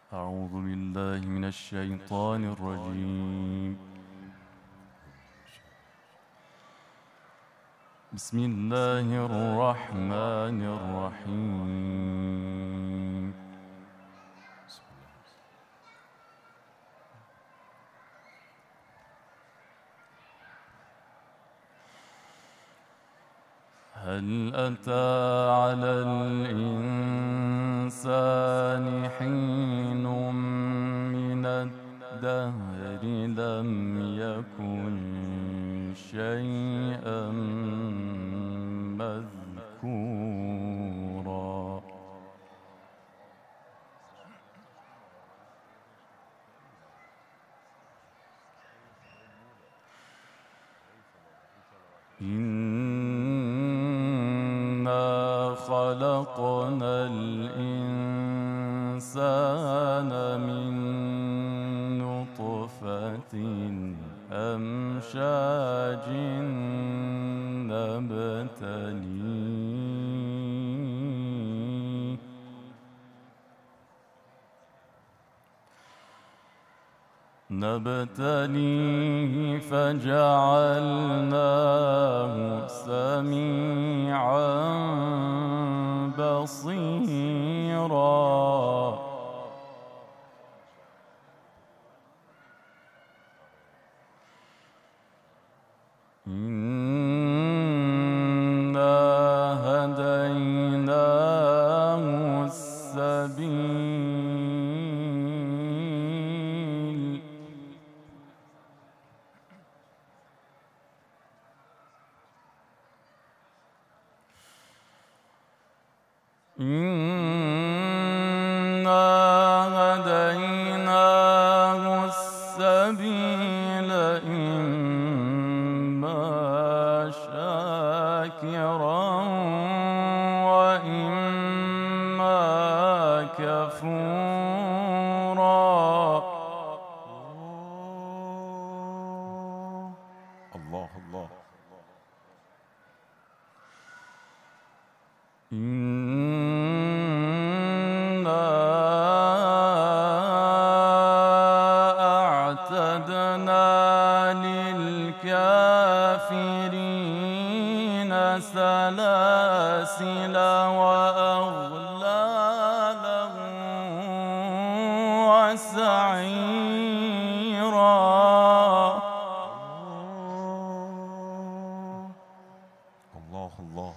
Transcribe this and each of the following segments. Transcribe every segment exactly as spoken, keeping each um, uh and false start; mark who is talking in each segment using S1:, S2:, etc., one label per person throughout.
S1: أعوذ بالله من الشيطان الرجيم. بسم الله الرحمن الرحيم. هل أتى على الإنسان حين من الدهر لم يكن شيئا مذكورا إنا خلقنا الإنسان من نطفة أمشاج نبتليه نبتليه فجعلناه سميعا بصيرا إنا هديناه السبيل إنا هديناه السبيل إما شاكرا وإما كفورا. الله الله. إنا أعتدنا للكافرين سلاسل وأغلالا وسعيرا. الله الله.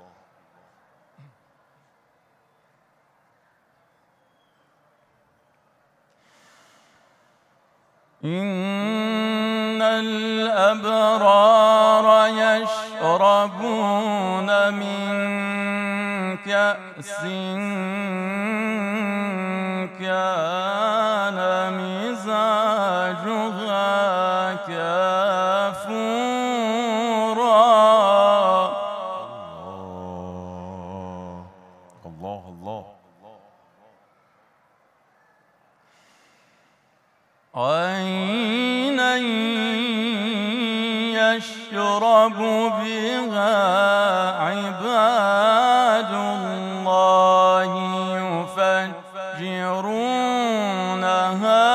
S1: إن الأبرار يشربون من كأس كان مزاجها كافورا. الله الله. عينا يشرب بها عباد الله يفجرونها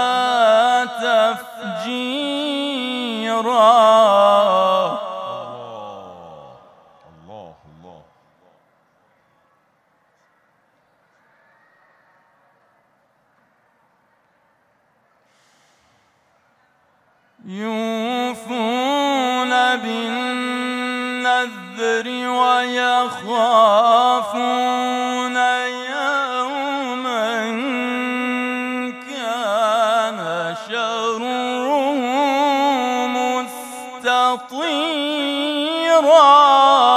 S1: تفجيرا. الله الله. يوفون بالنذر ويخافون يوما كان شره مستطيرا.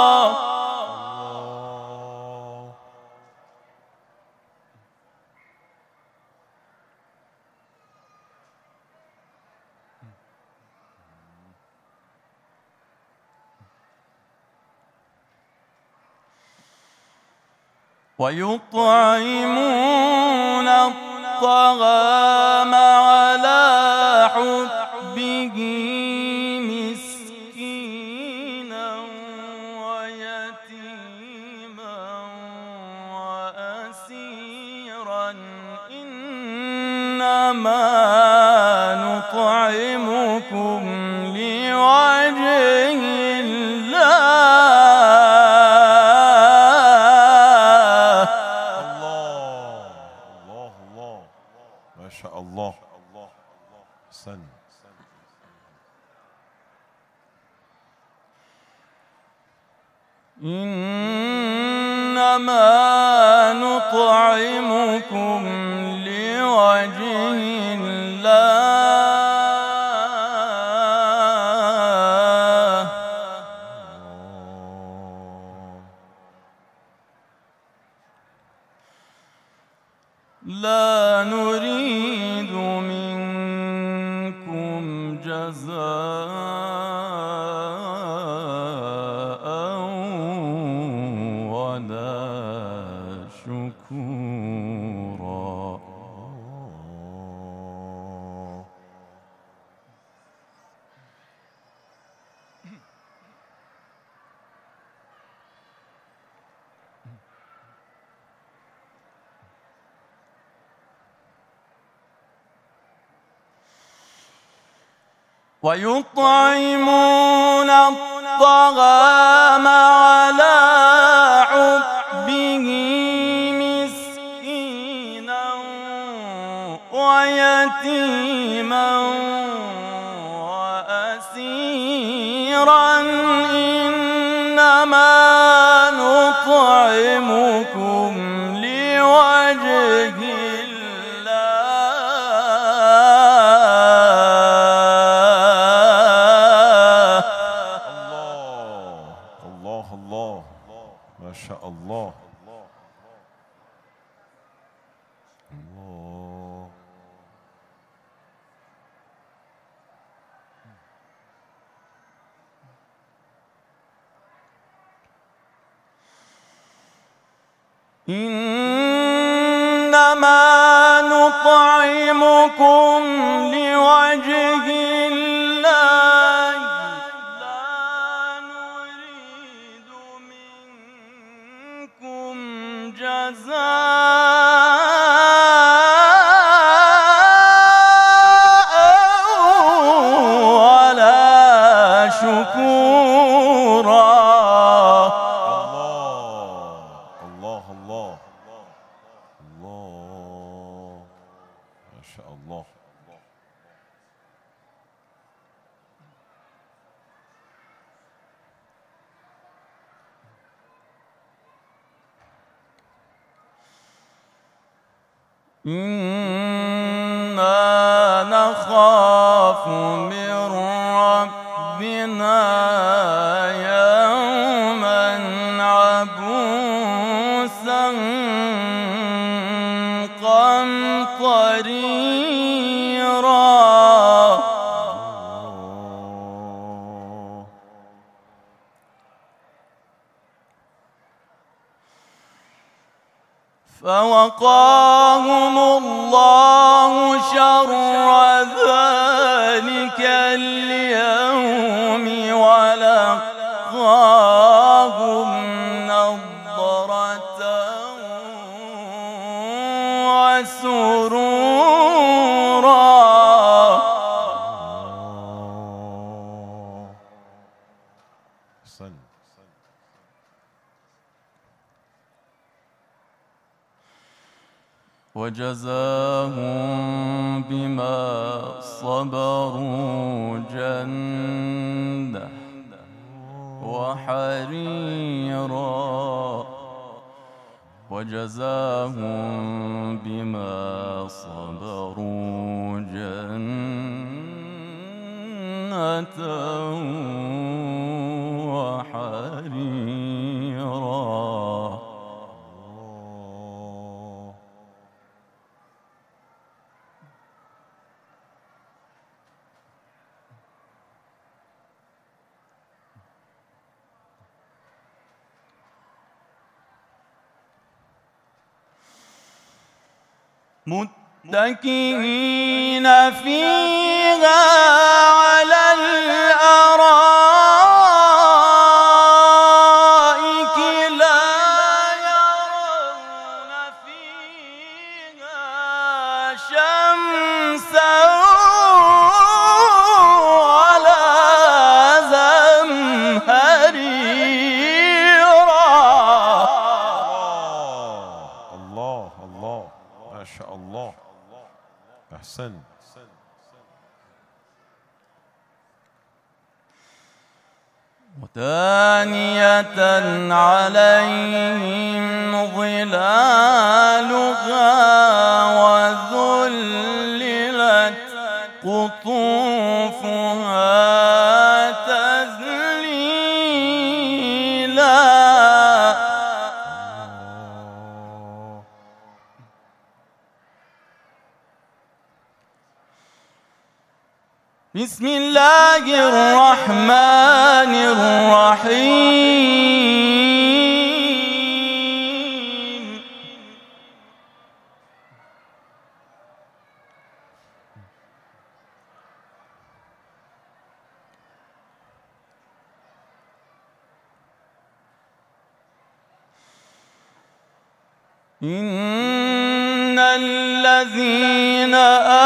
S1: ويطعمون الطعام على حبه مسكينا ويتيما وأسيرا. إن نطعمكم لوجه الله.
S2: الله الله الله ما شاء الله. سن
S1: إنما نطعمكم لوجه الله لا نريد منكم جزاء ولا شكورا. ويطعمون الطعام على حبه مسكينا ويتيما وأسيرا إنما نطعمكم لوجه
S2: الله ما شاء الله. الله
S1: إنما نطعمكم لوجه الله لا نريد منكم جزاء ولا شكورا.
S2: الله الله الله ما شاء الله.
S1: إنا نخاف من ربنا يوما عبوسا قمطريرا. فوقاهم الله شر ذلك اليوم ولقاهم نضرة وسرورا.
S2: سن
S1: وجزاهم بما صبروا جنة وحريرا. وجزاهم بما صبروا جنة وحريرا. متكئين فيها على الأرائك لا يرون فيها شمسا ولا زمهريرا.
S2: الله الله ما شاء الله. أحسن.
S1: ودانية عليهم ظلالها وذللت قطوفها تذليلا. بسم الله الرحمن الرحيم. إن الذين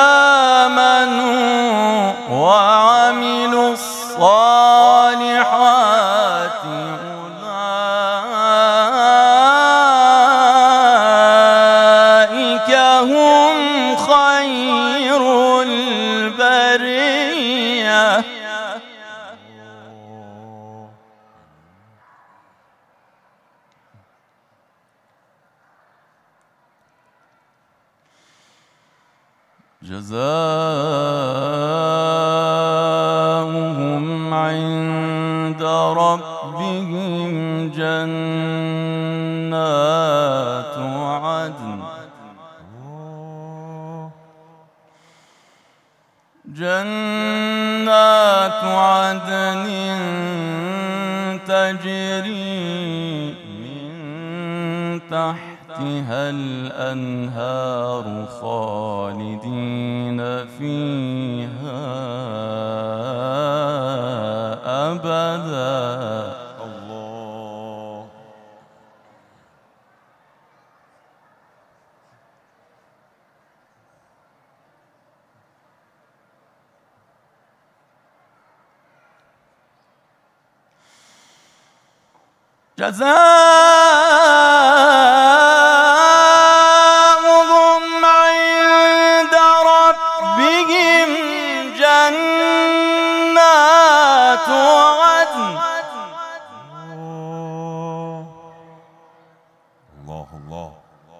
S1: آمنوا وعملوا الصالحات أولئك هم خير البرية. جزاؤهم عند ربهم جنات عدن جنات عدن تجري من تحتها الأنهار خالدين فيها أبدا.
S2: الله.
S1: جزاؤهم عند ربهم جنات عدن
S2: الله الله.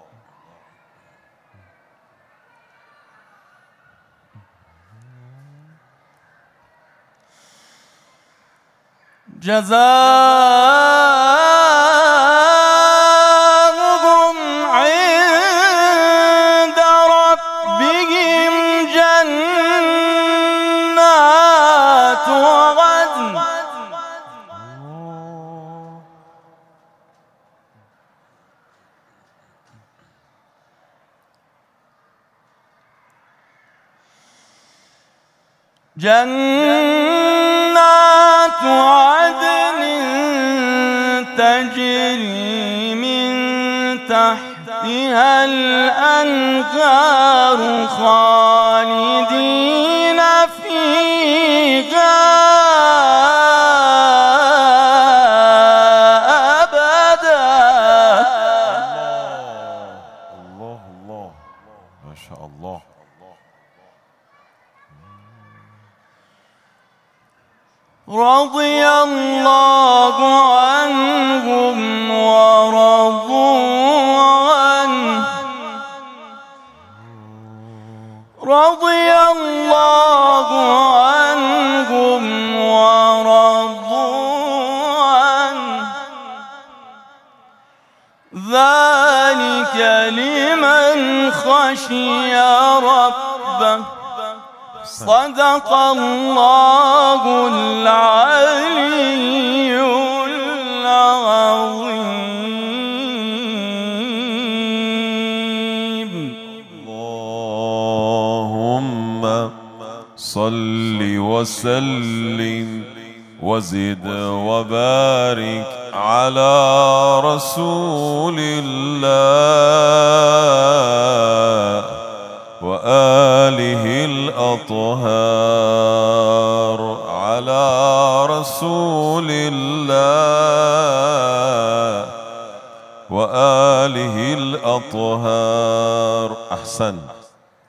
S1: جزاؤهم عند ربهم جنات عدن جنات عدن تجري من تحتها الأنهار خالدين فيها أبدا.
S2: الله الله ما شاء الله.
S1: رضي الله عنهم ورضوا عنه رضي الله عنهم ورضوا عنه ذلك لمن خشي ربه. صدق الله العلي العظيم.
S2: اللهم صل وسلم وزد وبارك على رسول الله وآله الأطهار على رسول الله وآله الأطهار. أحسن.